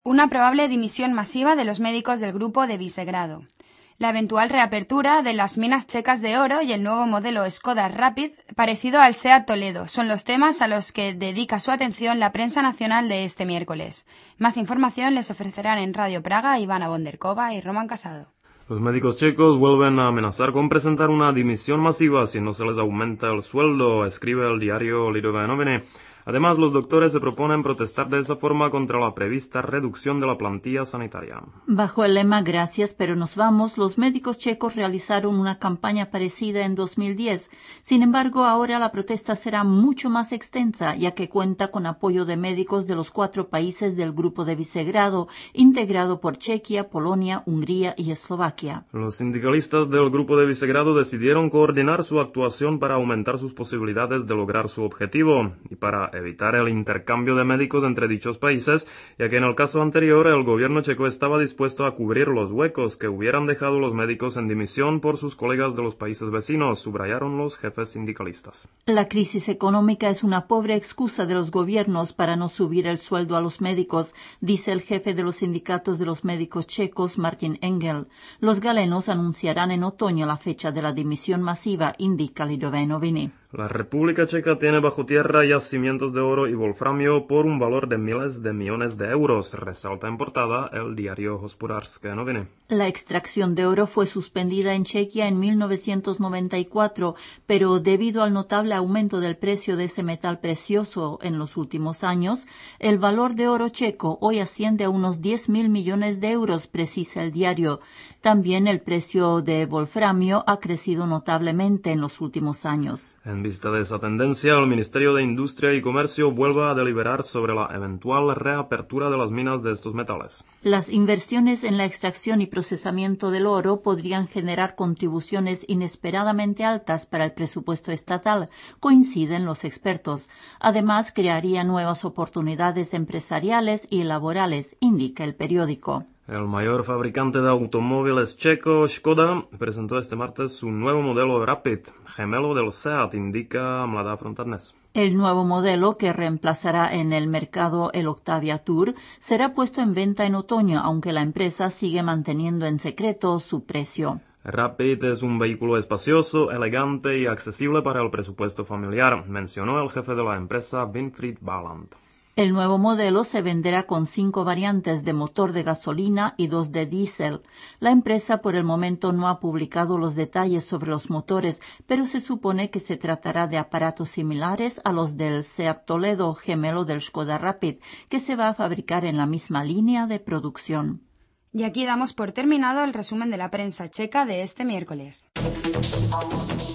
Una probable dimisión masiva de los médicos del Grupo de Visegrado. La eventual reapertura de las minas checas de oro y el nuevo modelo Škoda Rapid, parecido al SEAT Toledo, son los temas a los que dedica su atención la prensa nacional de este miércoles. Más información les ofrecerán en Radio Praga Ivana Bonderkova y Roman Casado. Los médicos checos vuelven a amenazar con presentar una dimisión masiva si no se les aumenta el sueldo, escribe el diario Lidové noviny. Además, los doctores se proponen protestar de esa forma contra la prevista reducción de la plantilla sanitaria. Bajo el lema Gracias, pero nos vamos, los médicos checos realizaron una campaña parecida en 2010. Sin embargo, ahora la protesta será mucho más extensa, ya que cuenta con apoyo de médicos de los 4 países del Grupo de Visegrado, integrado por Chequia, Polonia, Hungría y Eslovaquia. Los sindicalistas del Grupo de Visegrado decidieron coordinar su actuación para aumentar sus posibilidades de lograr su objetivo y para evitar el intercambio de médicos entre dichos países, ya que en el caso anterior el gobierno checo estaba dispuesto a cubrir los huecos que hubieran dejado los médicos en dimisión por sus colegas de los países vecinos, subrayaron los jefes sindicalistas. La crisis económica es una pobre excusa de los gobiernos para no subir el sueldo a los médicos, dice el jefe de los sindicatos de los médicos checos, Martin Engel. Los galenos anunciarán en otoño la fecha de la dimisión masiva, indica Lidové noviny. La República Checa tiene bajo tierra yacimientos de oro y wolframio por un valor de miles de millones de euros, resalta en portada el diario Hospodářské noviny. La extracción de oro fue suspendida en Chequia en 1994, pero debido al notable aumento del precio de ese metal precioso en los últimos años, el valor de oro checo hoy asciende a unos 10.000 millones de euros, precisa el diario. También el precio de wolframio ha crecido notablemente en los últimos años. En vista de esa tendencia, el Ministerio de Industria y Comercio vuelve a deliberar sobre la eventual reapertura de las minas de estos metales. Las inversiones en la extracción y procesamiento del oro podrían generar contribuciones inesperadamente altas para el presupuesto estatal, coinciden los expertos. Además, crearía nuevas oportunidades empresariales y laborales, indica el periódico. El mayor fabricante de automóviles checo, Škoda, presentó este martes su nuevo modelo Rapid, gemelo del SEAT, indica Mladá Fronta dnes. El nuevo modelo, que reemplazará en el mercado el Octavia Tour, será puesto en venta en otoño, aunque la empresa sigue manteniendo en secreto su precio. Rapid es un vehículo espacioso, elegante y accesible para el presupuesto familiar, mencionó el jefe de la empresa, Winfried Balland. El nuevo modelo se venderá con 5 variantes de motor de gasolina y 2 de diésel. La empresa por el momento no ha publicado los detalles sobre los motores, pero se supone que se tratará de aparatos similares a los del SEAT Toledo, gemelo del Škoda Rapid, que se va a fabricar en la misma línea de producción. Y aquí damos por terminado el resumen de la prensa checa de este miércoles.